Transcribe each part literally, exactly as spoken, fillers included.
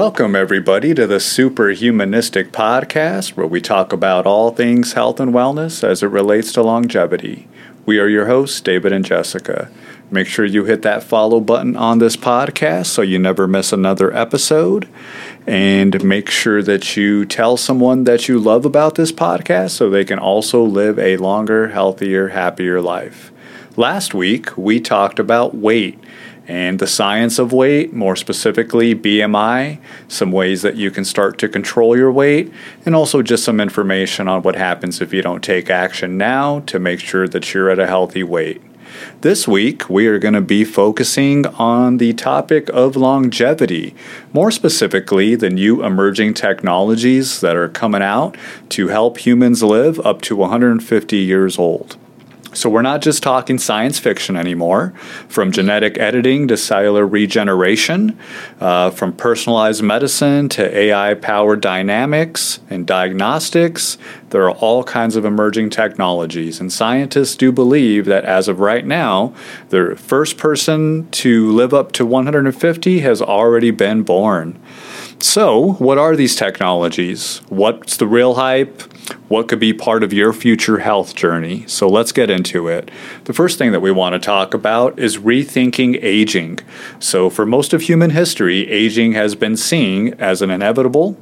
Welcome, everybody, to the Superhumanistic Podcast, where we talk about all things health and wellness as it relates to longevity. We are your hosts, David and Jessica. Make sure you hit that follow button on this podcast so you never miss another episode. And make sure that you tell someone that you love about this podcast so they can also live a longer, healthier, happier life. Last week, we talked about weight and the science of weight, more specifically B M I, some ways that you can start to control your weight, and also just some information on what happens if you don't take action now to make sure that you're at a healthy weight. This week, we are going to be focusing on the topic of longevity, more specifically the new emerging technologies that are coming out to help humans live up to one hundred fifty years old. So we're not just talking science fiction anymore. From genetic editing to cellular regeneration, uh, from personalized medicine to A I-powered dynamics and diagnostics, there are all kinds of emerging technologies. And scientists do believe that as of right now, the first person to live up to one hundred fifty has already been born. So, what are these technologies? What's the real hype? What could be part of your future health journey? So let's get into it. The first thing that we want to talk about is rethinking aging. So for most of human history, aging has been seen as an inevitable.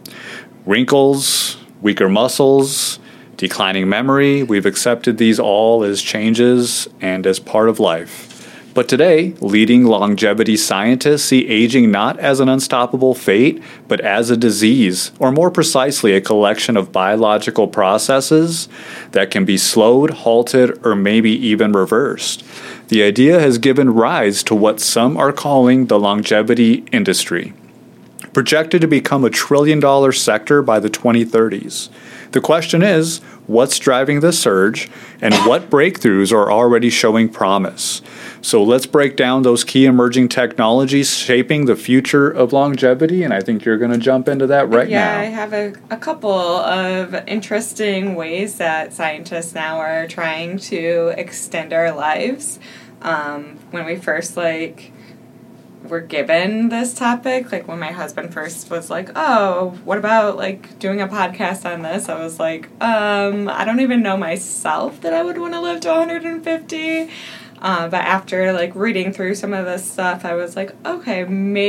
Wrinkles, weaker muscles, declining memory, we've accepted these all as changes and as part of life. But today, leading longevity scientists see aging not as an unstoppable fate, but as a disease, or more precisely, a collection of biological processes that can be slowed, halted, or maybe even reversed. The idea has given rise to what some are calling the longevity industry, projected to become a trillion-dollar sector by the twenty thirties. The question is, what's driving the surge, and what breakthroughs are already showing promise? So let's break down those key emerging technologies shaping the future of longevity, and I think you're going to jump into that right yeah, now. Yeah, I have a, a couple of interesting ways that scientists now are trying to extend our lives. Um, when we first, like, were given this topic, like when my husband first was like, oh, what about like doing a podcast on this? I was like, um, I don't even know myself that I would want to live to one hundred fifty. Uh, but after like reading through some of this stuff, I was like, okay,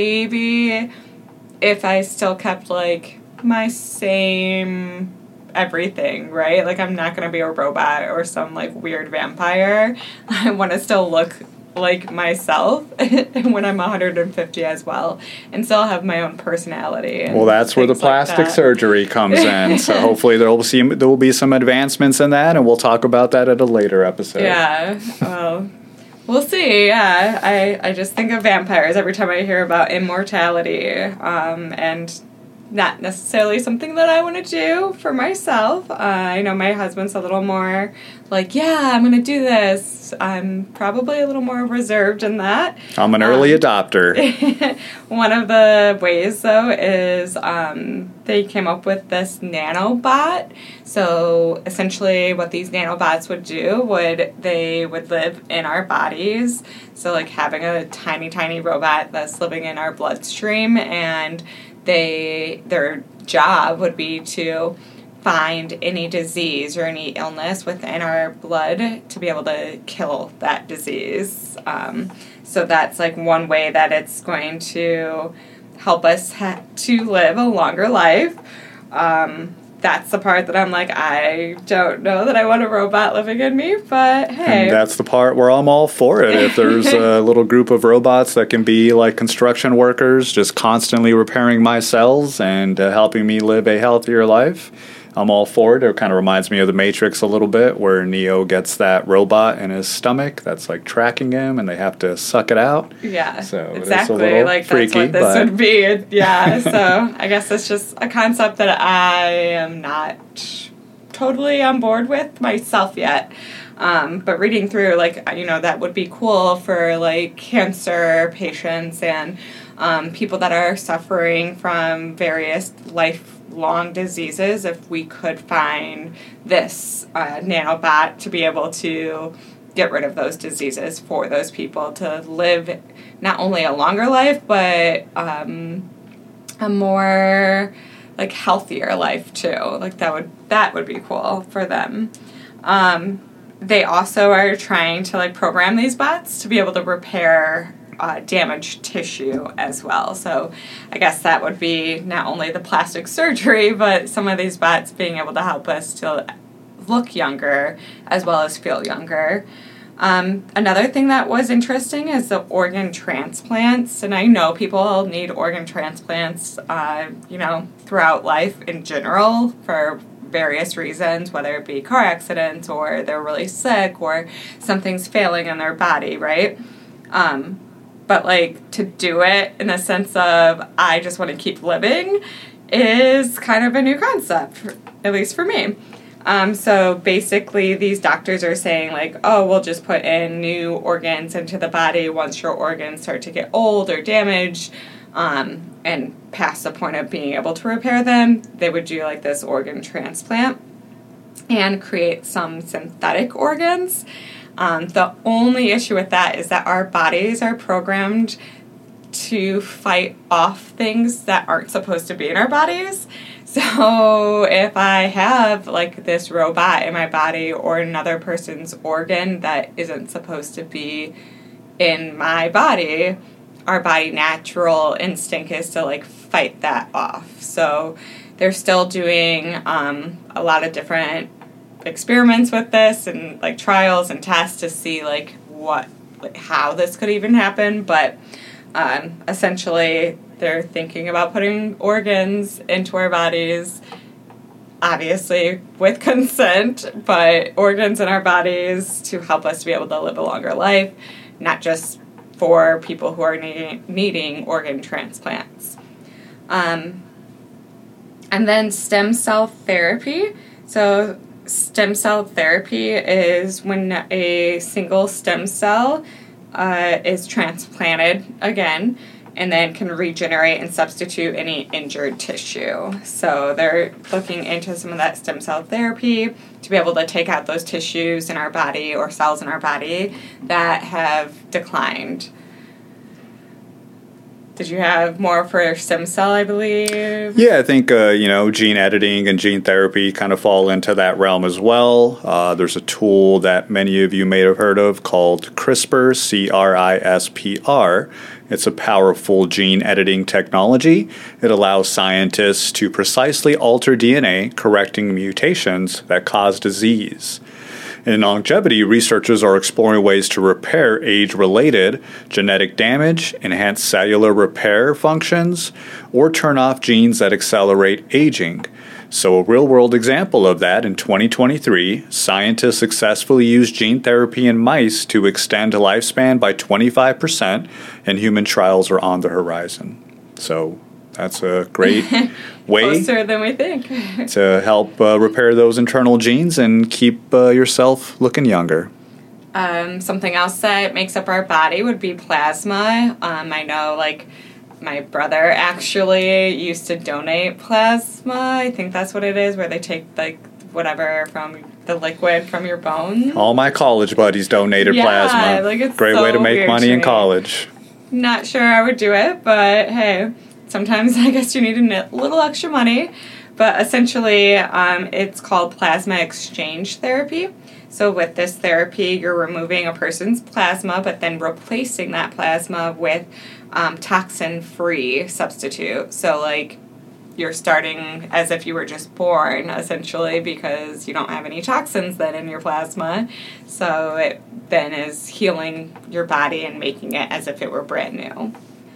maybe if I still kept like my same everything, right? Like I'm not going to be a robot or some like weird vampire. I want to still look like myself when I'm one hundred fifty as well, and still have my own personality. Well, that's where the plastic like surgery comes in. So hopefully there will see there will be some advancements in that, and we'll talk about that at a later episode. Yeah. Well, we'll see. Yeah, I I just think of vampires every time I hear about immortality, um, and not necessarily something that I want to do for myself. Uh, I know my husband's a little more like, yeah, I'm going to do this. I'm probably a little more reserved in that. I'm an early um, adopter. One of the ways, though, is um, they came up with this nanobot. So essentially what these nanobots would do would they would live in our bodies. So like having a tiny, tiny robot that's living in our bloodstream, and they their job would be to find any disease or any illness within our blood to be able to kill that disease. Um, so that's like one way that it's going to help us ha- to live a longer life. Um, that's the part that I'm like, I don't know that I want a robot living in me, but hey. And that's the part where I'm all for it. If there's a little group of robots that can be like construction workers, just constantly repairing my cells and uh, helping me live a healthier life, I'm all for it. It kind of reminds me of The Matrix a little bit, where Neo gets that robot in his stomach that's like tracking him, and they have to suck it out. Yeah, so exactly. Like freaky, that's what this but... would be. Yeah, so I guess it's just a concept that I am not totally on board with myself yet. Um, but reading through, like, you know, that would be cool for like cancer patients and um, people that are suffering from various life long diseases, if we could find this uh, nanobot to be able to get rid of those diseases for those people to live not only a longer life, but um, a more like healthier life too. Like that would that would be cool for them. Um, they also are trying to like program these bots to be able to repair uh, damaged tissue as well. So I guess that would be not only the plastic surgery, but some of these bots being able to help us to look younger as well as feel younger. Um, another thing that was interesting is the organ transplants, and I know people need organ transplants, uh, you know, throughout life in general for various reasons, whether it be car accidents or they're really sick or something's failing in their body, right? Um, but, like, to do it in the sense of I just want to keep living is kind of a new concept, at least for me. Um, so basically these doctors are saying like, oh, we'll just put in new organs into the body once your organs start to get old or damaged um, and past the point of being able to repair them. They would do like this organ transplant and create some synthetic organs. Um, the only issue with that is that our bodies are programmed to fight off things that aren't supposed to be in our bodies. So if I have like this robot in my body or another person's organ that isn't supposed to be in my body, our body natural instinct is to like fight that off. So they're still doing um, a lot of different experiments with this and like trials and tests to see like what, like how this could even happen. But um, essentially they're thinking about putting organs into our bodies, obviously with consent, but organs in our bodies to help us to be able to live a longer life, not just for people who are needing, needing organ transplants. Um, and then stem cell therapy. So stem cell therapy is when a single stem cell uh, is transplanted again, and then can regenerate and substitute any injured tissue. So they're looking into some of that stem cell therapy to be able to take out those tissues in our body or cells in our body that have declined. Did you have more for stem cell, I believe? Yeah, I think, uh, you know, gene editing and gene therapy kind of fall into that realm as well. Uh, there's a tool that many of you may have heard of called CRISPR, C R I S P R. It's a powerful gene editing technology. It allows scientists to precisely alter D N A, correcting mutations that cause disease. In longevity, researchers are exploring ways to repair age-related genetic damage, enhance cellular repair functions, or turn off genes that accelerate aging. So a real-world example of that in twenty twenty-three, scientists successfully used gene therapy in mice to extend lifespan by twenty-five percent, and human trials are on the horizon. So that's a great way closer than we think to help uh, repair those internal genes and keep uh, yourself looking younger. Um, something else that makes up our body would be plasma. Um, I know, like, my brother actually used to donate plasma. I think that's what it is, where they take, like, whatever from the liquid from your bones. All my college buddies donated yeah, plasma. Like it's Great so way to make weird money to in me. college. Not sure I would do it, but hey, sometimes I guess you need a little extra money. But essentially, um, it's called plasma exchange therapy. So with this therapy, you're removing a person's plasma, but then replacing that plasma with um, toxin-free substitute. So, like, you're starting as if you were just born, essentially, because you don't have any toxins then in your plasma. So it then is healing your body and making it as if it were brand new.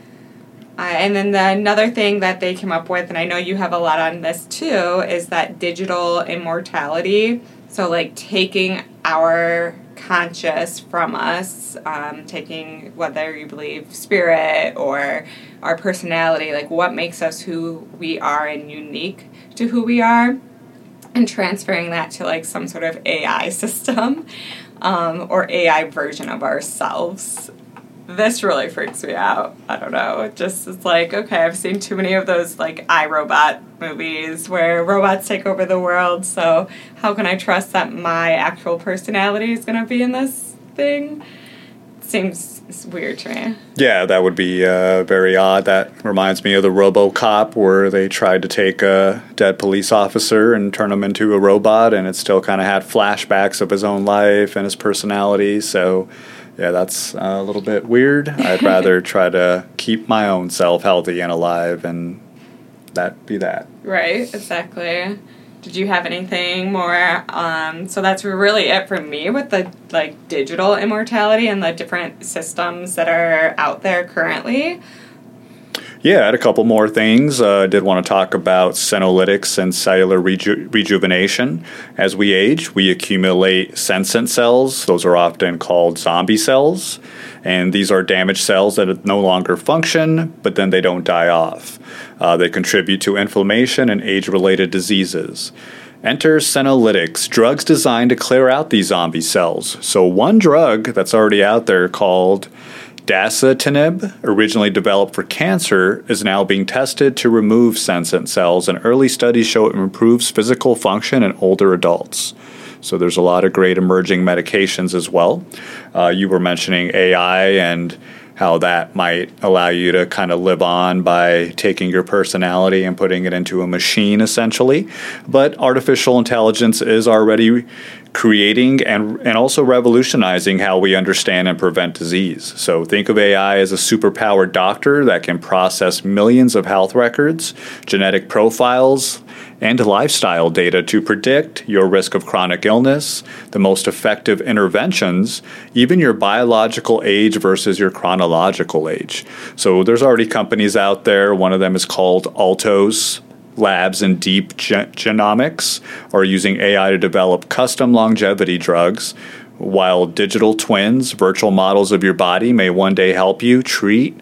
Uh, and then the, another thing that they came up with, and I know you have a lot on this too, is that digital immortality. So, like, taking our conscious from us, um, taking whether you believe spirit or our personality, like what makes us who we are and unique to who we are, and transferring that to, like, some sort of A I system um, or A I version of ourselves. This really freaks me out. I don't know. It just is like, okay, I've seen too many of those, like, iRobot movies where robots take over the world, so how can I trust that my actual personality is going to be in this thing? seems weird to me. Yeah, that would be uh, very odd. That reminds me of the RoboCop, where they tried to take a dead police officer and turn him into a robot, and it still kind of had flashbacks of his own life and his personality. So, yeah, that's a little bit weird. I'd rather try to keep my own self healthy and alive, and that be that. Right, exactly. Did you have anything more? Um, so that's really it for me with the like digital immortality and the different systems that are out there currently. Yeah, I had a couple more things. I uh, did want to talk about senolytics and cellular reju- rejuvenation. As we age, we accumulate senescent cells. Those are often called zombie cells. And these are damaged cells that no longer function, but then they don't die off. Uh, they contribute to inflammation and age-related diseases. Enter senolytics, drugs designed to clear out these zombie cells. So one drug that's already out there called dasatinib, originally developed for cancer, is now being tested to remove senescent cells, and early studies show it improves physical function in older adults. So there's a lot of great emerging medications as well. Uh, you were mentioning A I and how that might allow you to kind of live on by taking your personality and putting it into a machine, essentially. But artificial intelligence is already creating and and also revolutionizing how we understand and prevent disease. So think of A I as a superpowered doctor that can process millions of health records, genetic profiles, and lifestyle data to predict your risk of chronic illness, the most effective interventions, even your biological age versus your chronological age. So there's already companies out there. One of them is called Altos Labs and Deep Gen- Genomics are using A I to develop custom longevity drugs, while digital twins, virtual models of your body, may one day help you treat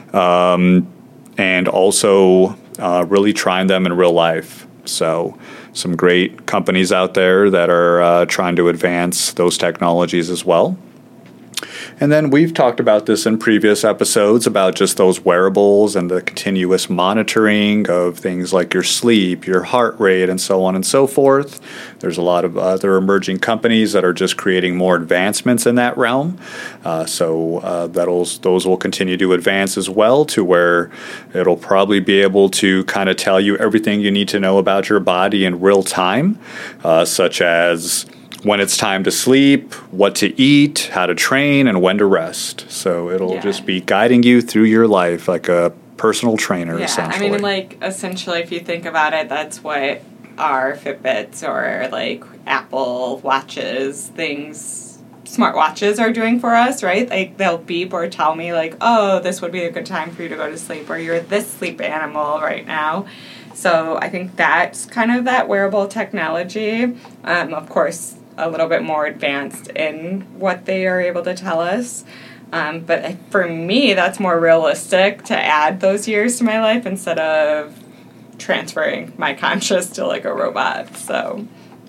um, and also uh, really trying them in real life. So some great companies out there that are uh, trying to advance those technologies as well. And then we've talked about this in previous episodes about just those wearables and the continuous monitoring of things like your sleep, your heart rate, and so on and so forth. There's a lot of other emerging companies that are just creating more advancements in that realm. Uh, so uh, that'll those will continue to advance as well, to where it'll probably be able to kind of tell you everything you need to know about your body in real time, uh, such as when it's time to sleep, what to eat, how to train, and when to rest. So it'll yeah. just be guiding you through your life like a personal trainer, yeah, essentially. I mean, like, essentially, if you think about it, that's what our Fitbits or, like, Apple Watches, things, smartwatches are doing for us, right? Like, they'll beep or tell me, like, oh, this would be a good time for you to go to sleep, or you're this sleep animal right now. So I think that's kind of that wearable technology. Um, of course, a little bit more advanced in what they are able to tell us. Um, but for me, that's more realistic to add those years to my life instead of transferring my conscious to like a robot. So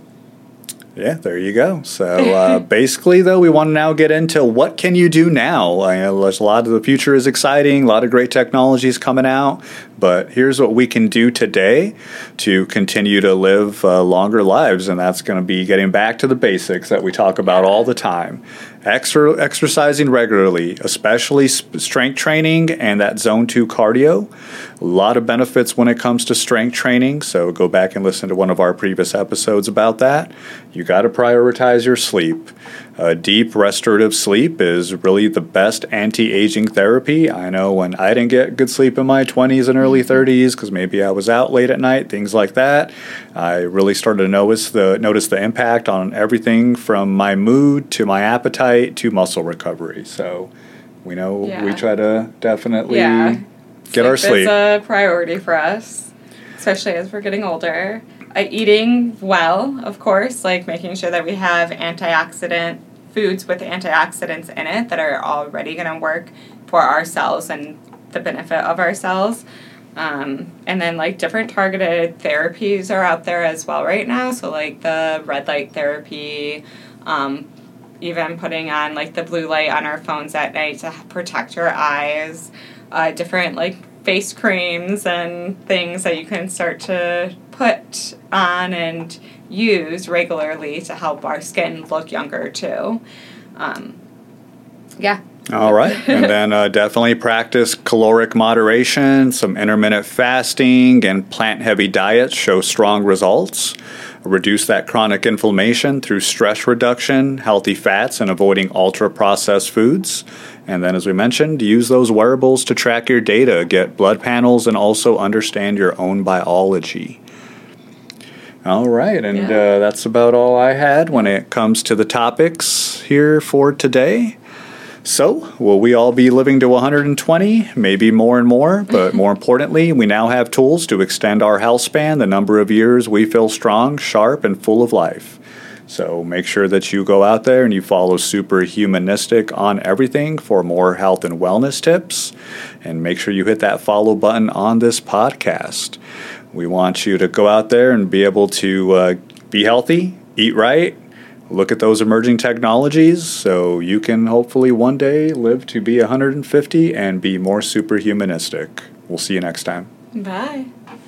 yeah, there you go. So uh, basically, though, we want to now get into what can you do now. I know there's a lot of the future is exciting, a lot of great technologies coming out, but here's what we can do today to continue to live uh, longer lives, and that's going to be getting back to the basics that we talk about all the time. Exer- exercising regularly, especially sp- strength training and that zone two cardio. A lot of benefits when it comes to strength training, so go back and listen to one of our previous episodes about that. You got to prioritize your sleep. Uh, deep restorative sleep is really the best anti-aging therapy. I know when I didn't get good sleep in my twenties and early thirties, because maybe I was out late at night, things like that, I really started to notice the notice the impact on everything from my mood to my appetite to muscle recovery. So we know yeah. we try to definitely yeah. get sleep our sleep. It's a priority for us, especially as we're getting older. Uh, eating well, of course, like making sure that we have antioxidant foods with antioxidants in it that are already going to work for our cells and the benefit of our cells. Um, and then, like, different targeted therapies are out there as well right now. So, like, the red light therapy, um, even putting on, like, the blue light on our phones at night to protect your eyes, uh, different, like, face creams and things that you can start to put on and use regularly to help our skin look younger too. Um, yeah, All right. And then uh, definitely practice caloric moderation. Some intermittent fasting and plant-heavy diets show strong results. Reduce that chronic inflammation through stress reduction, healthy fats, and avoiding ultra-processed foods. And then, as we mentioned, use those wearables to track your data, get blood panels, and also understand your own biology. All right, and Yeah. uh, that's about all I had when it comes to the topics here for today. So, will we all be living to one hundred twenty? Maybe more and more, but more importantly, we now have tools to extend our health span, the number of years we feel strong, sharp, and full of life. So make sure that you go out there and you follow Superhumanistic on everything for more health and wellness tips. And make sure you hit that follow button on this podcast. We want you to go out there and be able to uh, be healthy, eat right, look at those emerging technologies so you can hopefully one day live to be one hundred fifty and be more superhumanistic. We'll see you next time. Bye.